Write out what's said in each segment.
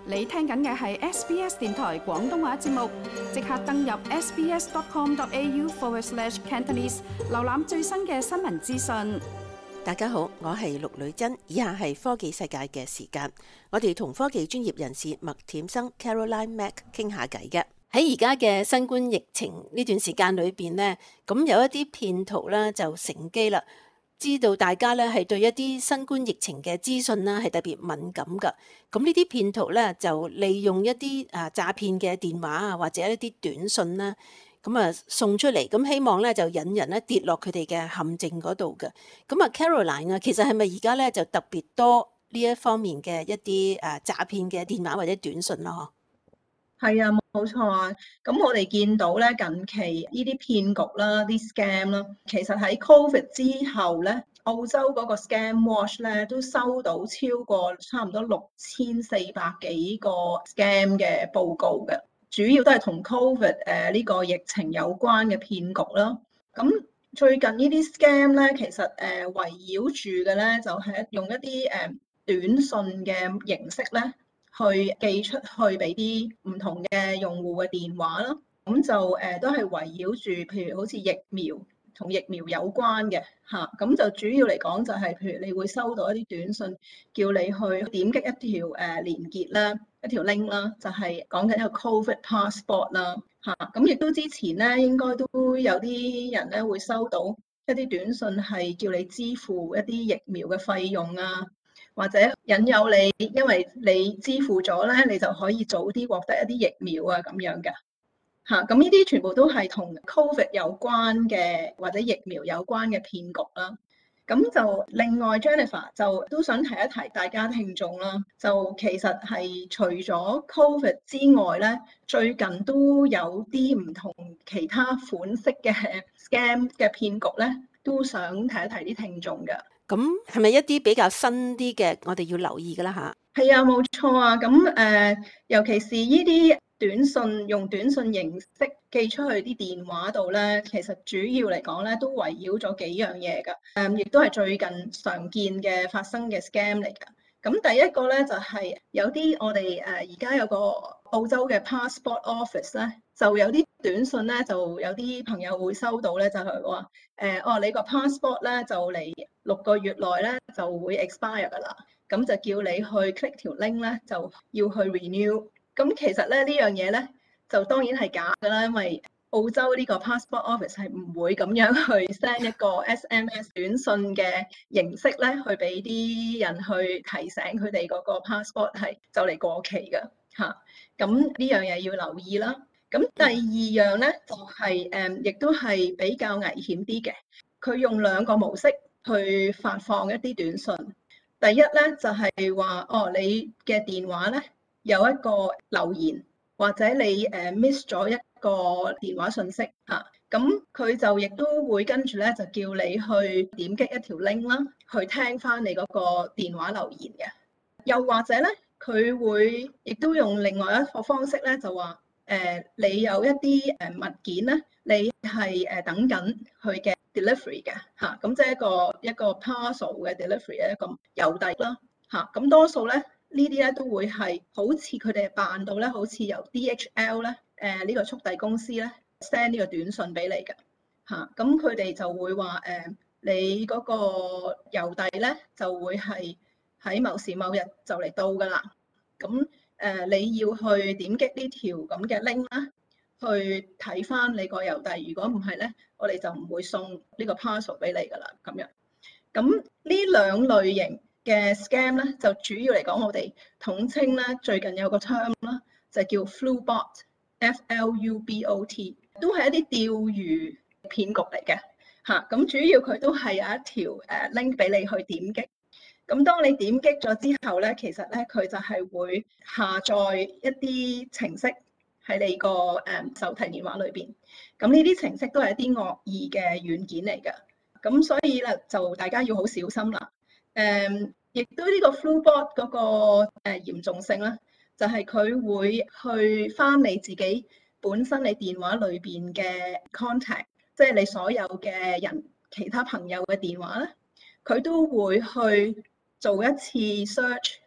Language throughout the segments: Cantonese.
你聽緊嘅係 SBS 電台廣東話節目，即刻登入 sbs.com.au/cantonese 瀏覽最新嘅新聞資訊。 大家好，我係陸女珍，以下係科技世界嘅時間，我哋同科技專業人士麥恬生 Caroline Mak 傾下偈嘅。喺而家嘅新冠疫情呢段時間裏邊呢，咁有一啲騙徒咧就乘機啦。知道大家咧係對一啲新冠疫情嘅資訊啦係特別敏感㗎，咁呢啲騙徒咧就利用一啲詐騙嘅電話啊或者一啲短信啦，咁送出嚟，咁希望咧就引人咧跌落佢哋嘅陷阱嗰度嘅。咁Caroline啊，其實係咪而家咧就特別多呢一方面嘅一啲詐騙嘅電話或者短信咯？ 係啊，冇錯啊。咁我哋見到咧，近期呢啲騙局啦、啲 scam 啦，其實喺 Covid 之後咧，澳洲嗰個 Scam Watch 咧都收到超過差唔多6400幾個 scam 嘅報告嘅，主要都係同 Covid 呢個疫情有關嘅騙局啦。咁最近呢啲 scam 咧，其實圍繞住嘅咧就係用一啲短信嘅形式咧，去寄出去俾啲唔同嘅用戶嘅電話啦，咁就都係圍繞住，譬如好似疫苗同疫苗有關嘅嚇，咁就主要嚟講就係，譬如你會收到一啲短信，叫你去點擊一條連結啦，一條 link 啦，就係講緊一個 Covid Passport 啦嚇，咁亦都之前咧應該都有啲人咧會收到一啲短信係叫你支付一啲疫苗嘅費用啊。或者引誘你，因為你支付咗咧，你就可以早啲獲得一啲疫苗啊咁樣嘅嚇。咁呢啲全部都係同 Covid 有關嘅或者疫苗有關嘅騙局啦。咁就另外 Jennifer 就都想提一提大家聽眾啦。就其實係除咗 Covid 之外咧，最近都有啲唔同其他款式嘅 scam 嘅騙局咧，都想提一提啲聽眾嘅。 咁係咪一啲比較新啲嘅，我哋要留意㗎啦吓？ 係啊，冇錯啊。咁尤其是呢啲短信用短信形式寄出去啲電話度咧，其實主要嚟講咧都圍繞咗幾樣嘢㗎。亦都係最近常見嘅發生嘅 scam 嚟㗎。咁第一個咧就係有啲我哋而家有個澳洲嘅 passport office 咧，就有啲短信咧，就有啲朋友會收到咧，就係話你個 passport 咧就嚟6個月內咧就會 expire 㗎啦，咁就叫你去 click 條 link 咧，就要去 renew。咁其實咧呢樣嘢咧就當然係假㗎啦，因為澳洲呢個 passport office 係唔會咁樣去 send 一個 SMS 短信嘅形式咧，去俾啲人去提醒佢哋嗰個 passport 係就嚟過期㗎嚇。咁呢樣嘢要留意啦。咁第二樣咧就係亦都係比較危險啲嘅。佢用2個模式去發放一啲短信。第一咧就係話你嘅電話咧有一個留言，或者你miss 咗一個電話信息嚇，咁佢就亦都會跟住咧就叫你去點擊一條 link 啦，去聽翻你嗰個電話留言嘅。又或者咧，佢會亦都用另外一個方式咧，就話你有一啲物件咧，你係等緊佢嘅 delivery 嘅嚇，咁即係一個 parcel 嘅 delivery 嘅一個郵遞啦嚇。咁多數咧呢啲咧都會係好似佢哋扮到咧，好似由 DHL 咧呢個速遞公司咧 send 呢個短信俾你嘅嚇。咁佢哋就會話你嗰個郵遞咧就會係喺某時某日就嚟到㗎啦。咁你要去點擊呢條咁嘅 link 啦，去睇翻你個郵遞。如果唔係咧，我哋就唔會送呢個 parcel 俾你㗎啦。咁樣，咁呢2類型嘅 scam 咧，就主要嚟講，我哋統稱咧，最近有個 term 啦，就叫 Flubot，F-L-U-B-O-T， 都係一啲釣魚騙局嚟嘅嚇。咁主要佢都係有一條link 俾你去點擊。咁當你點擊咗之後咧，其實咧佢就係會下載一啲程式喺你個手提電話裏邊。咁呢啲程式都係一啲惡意嘅軟件嚟嘅。咁所以咧就大家要好小心啦。亦都呢個 Flubot 嗰個嚴重性咧，就係佢會去翻你自己本身你電話裏邊嘅 contact， 即係你所有嘅人其他朋友嘅電話咧，佢都會去做一次 search，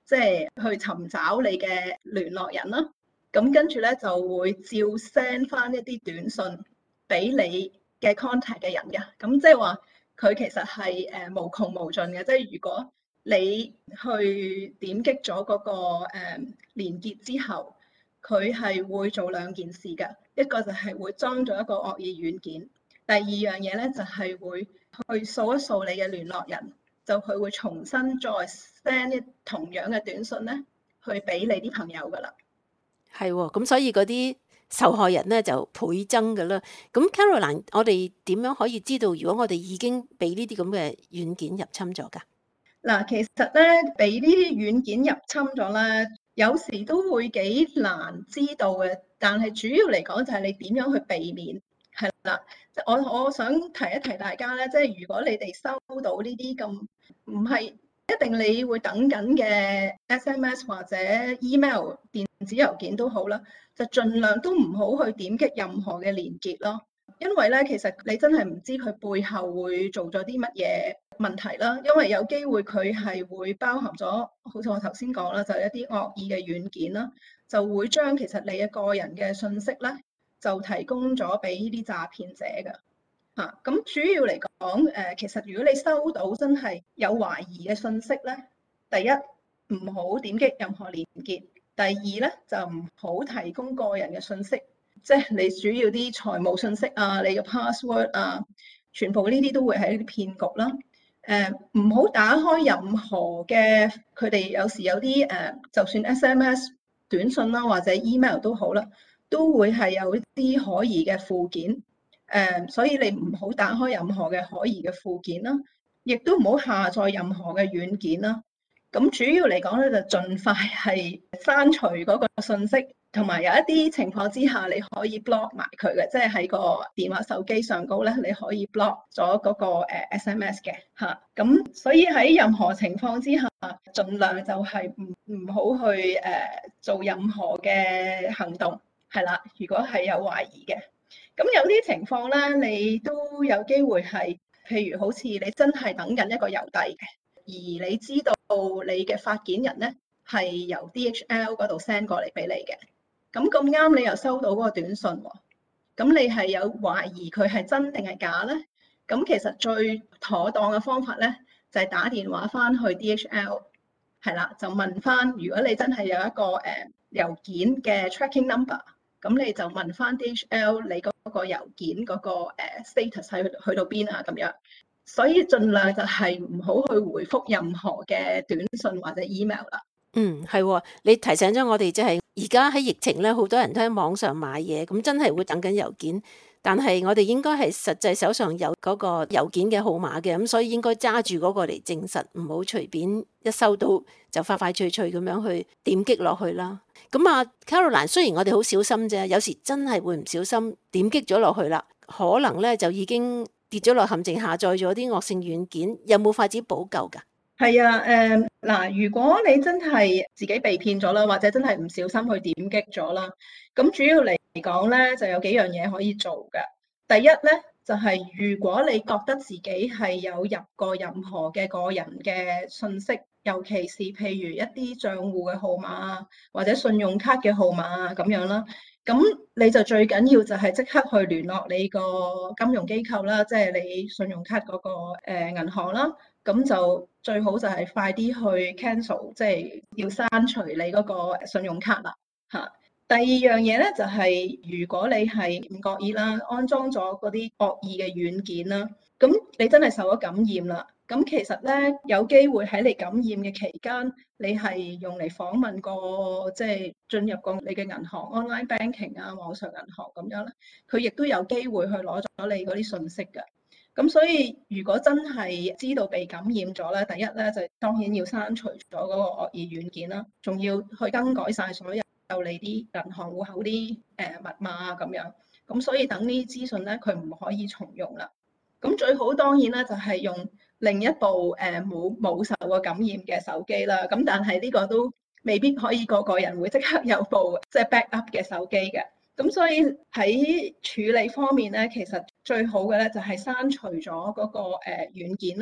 即係去尋找你嘅聯絡人啦。咁跟住咧就會照 send 翻一啲短信俾你嘅 contact 嘅人嘅。咁即係話佢其實係無窮無盡嘅。即係如果你去點擊咗嗰個連結之後，佢係會做兩件事嘅。一個就係會裝咗一個惡意軟件，第二樣嘢咧就係會去掃一掃你嘅聯絡人，就佢會重新再 send 同樣嘅短信咧去俾你啲朋友噶啦。 係喎，咁所以嗰啲受害人咧就倍增噶啦。咁 Caroline，我哋點樣可以知道如果我哋已經俾呢啲咁嘅軟件入侵咗㗎？ 嗱，其實咧俾呢啲軟件入侵咗咧，有時都會幾難知道嘅。但係主要嚟講就係你點樣去避免係啦。即係我想提一提大家咧，即係如果你哋收到呢啲咁唔係一定你會等緊嘅 SMS 或者 email 電子郵件都好啦，就盡量都唔好去點擊任何嘅連結咯。因為咧，其實你真係唔知佢背後會做咗啲乜嘢問題啦。因為有機會佢係會包含咗，好似我頭先講啦，就係一啲惡意嘅軟件啦，就會將其實你嘅個人嘅信息咧，就提供咗俾呢啲詐騙者㗎。咁主要嚟講，其實如果你收到真係有懷疑嘅信息咧，第一唔好點擊任何連結，第二咧就唔好提供個人嘅信息。即係你主要啲財務信息啊，你嘅 password 啊，全部呢啲都會係一啲騙局啦。唔好打開任何嘅，佢哋有時有啲就算 SMS 短信啦，或者 email 都好啦，都會係有一啲可疑嘅附件。所以你唔好打開任何嘅可疑嘅附件啦，亦都唔好下載任何嘅軟件啦。咁主要嚟講咧，就盡快係刪除嗰個信息，同埋有一啲情況之下，你可以 block 埋佢嘅，即係喺個電話手機上高咧，你可以 block 咗嗰個SMS 嘅嚇。咁所以喺任何情況之下，盡量就係唔好去做任何嘅行動，係啦。如果係有懷疑嘅，咁有啲情況咧，你都有機會係，譬如好似你真係等緊一個郵遞嘅。而你知道你嘅發件人咧係由 DHL 嗰度 send 過嚟俾你嘅，咁啱你又收到嗰個短信喎，咁你係有懷疑佢係真定係假咧？咁其實最妥當嘅方法咧就係打電話翻去 DHL， 係啦，就問翻如果你真係有一個郵件嘅 tracking number， 咁你就問翻 DHL 你嗰個郵件嗰個status 係去到邊啊咁樣。所以盡量就係唔好去回覆任何嘅短信或者 email 啦。 係喎，你提醒咗我哋，即係而家喺疫情咧，好多人都喺網上買嘢，咁真係會等緊郵件。但係我哋應該係實際手上有嗰個郵件嘅號碼嘅，咁所以應該揸住嗰個嚟證實，唔好隨便一收到就快快脆脆咁樣去點擊落去啦。咁啊 Caroline，雖然我哋好小心啫，有時真係會唔小心點擊咗落去啦，可能咧就已經跌咗落陷阱，下載咗啲惡性軟件，有冇法子補救㗎？ 係啊，嗱，如果你真係自己被騙咗啦，或者真係唔小心去點擊咗啦，咁主要嚟講咧就有幾樣嘢可以做嘅。第一咧就係如果你覺得自己係有入過任何嘅個人嘅信息，尤其是譬如一啲賬戶嘅號碼啊，或者信用卡嘅號碼啊咁樣啦。咁你就最緊要就係即刻去聯絡你個金融機構啦，即係你信用卡嗰個銀行啦。咁就最好就係快啲去 cancel，即係要刪除你嗰個信用卡啦嚇。第二樣嘢咧就係如果你係唔覺意啦，安裝咗嗰啲惡意嘅軟件啦，咁你真係受咗感染啦。咁其實咧有機會喺你感染嘅期間，你係用嚟訪問過，即係進入過你嘅銀行 online banking 啊、網上銀行咁樣咧，佢亦都有機會去攞咗你嗰啲信息㗎。咁所以如果真係知道被感染咗咧，第一咧就當然要刪除咗嗰個惡意軟件啦，仲要去更改晒所有你啲銀行戶口啲密碼啊咁樣。咁所以等呢啲資訊咧，佢唔可以重用啦。咁最好當然啦，就係用另一部冇受過感染嘅手機啦。咁但係呢個都未必可以個個人會即刻有部即係 backup 嘅手機嘅。咁所以喺處理方面咧，其實最好嘅咧就係刪除咗嗰個軟件啦，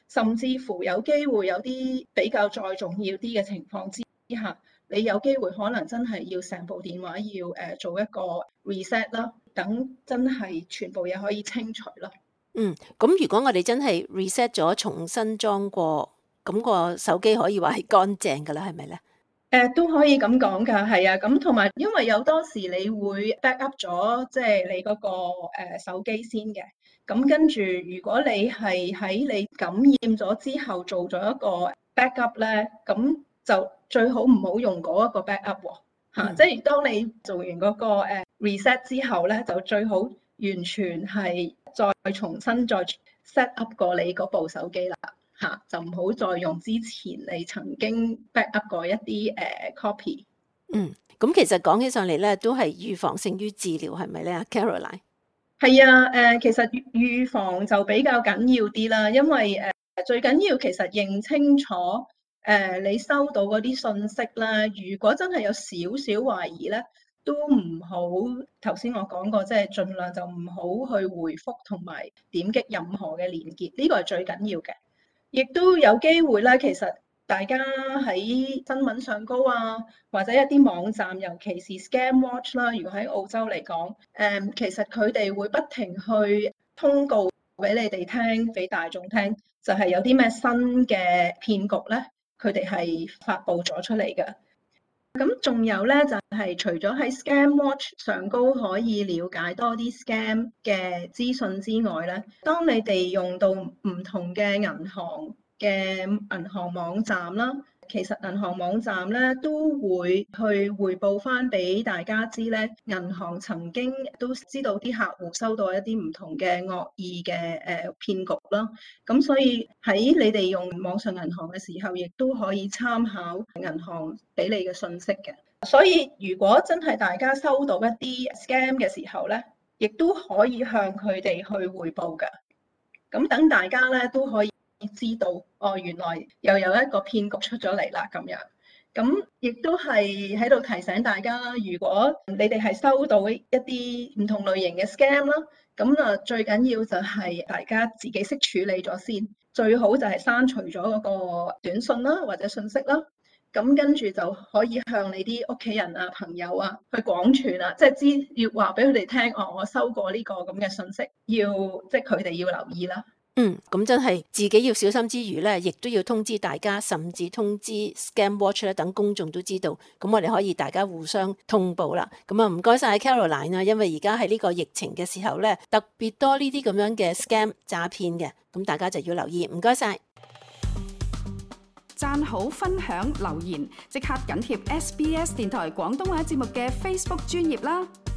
甚至乎有機會有啲比較再重要啲嘅情況之下，你有機會可能真係要成部電話要做一個 reset 啦，等真係全部嘢可以清除啦。 咁如果我哋真係 reset 咗，重新裝過，咁個手機可以話係乾淨㗎啦，係咪咧？ 都可以咁講㗎，係啊，咁同埋因為有多時你會 back up 咗，即係你嗰個手機先嘅，咁跟住如果你係喺你感染咗之後做咗一個 back up 咧，咁就最好唔好用嗰一個 back up 喎，即係當你做完嗰個reset 之後咧，就最好完全係再重新再 set up 過你嗰部手機啦。就唔好再用之前你曾經 back up 過一啲copy。 咁其實講起上嚟咧，都係預防勝於治療，係咪咧，Caroline？ 係啊，其實預防就比較緊要啲啦，因為最緊要其實認清楚你收到嗰啲信息啦。如果真係有少少懷疑咧，都唔好頭先我講過，即係盡量就唔好去回覆同埋點擊任何嘅連結，呢個係最緊要嘅。亦都有機會咧，其實大家喺新聞上高啊，或者一啲網站，尤其是 Scam Watch 啦，如果喺澳洲嚟講，其實佢哋會不停去通告俾你哋聽，俾大眾聽，就係有啲咩新嘅騙局咧，佢哋係發布咗出嚟嘅。咁仲有咧，就係除咗喺 Scam Watch 上高可以了解多啲 scam 嘅資訊之外咧，當你哋用到唔同嘅銀行網站啦，其實銀行網站咧都會去匯報翻俾大家知咧，銀行曾經都知道啲客戶收到一啲唔同嘅惡意嘅騙局啦。咁所以喺你哋用網上銀行嘅時候，亦都可以參考銀行俾你嘅信息嘅。所以如果真係大家收到一啲 scam 嘅時候咧，亦都可以向佢哋去匯報㗎。咁等大家咧都可以知道，原來又有一個騙局出咗嚟啦咁樣。咁亦都係喺度提醒大家啦，如果你哋係收到一啲唔同類型嘅 scam 啦，咁最緊要就係大家自己識處理咗先，最好就係刪除咗嗰個短信啦或者信息啦。咁跟住就可以向你啲屋企人啊、朋友啊去廣傳啊，即係要話俾佢哋聽，我收過呢個咁嘅信息，即係佢哋要留意啦。 咁真係自己要小心之餘咧，亦都要通知大家，甚至通知 Scam Watch 咧，等公眾都知道。咁我哋可以大家互相通報啦。咁唔該晒 Caroline 啊，因為而家喺呢個疫情嘅時候咧，特別多呢啲咁樣嘅 scam 詐騙嘅，咁大家就要留意。唔該晒。 讚好、分享、留言，即刻緊貼SBS 電台廣東話節目嘅 Facebook 專頁啦！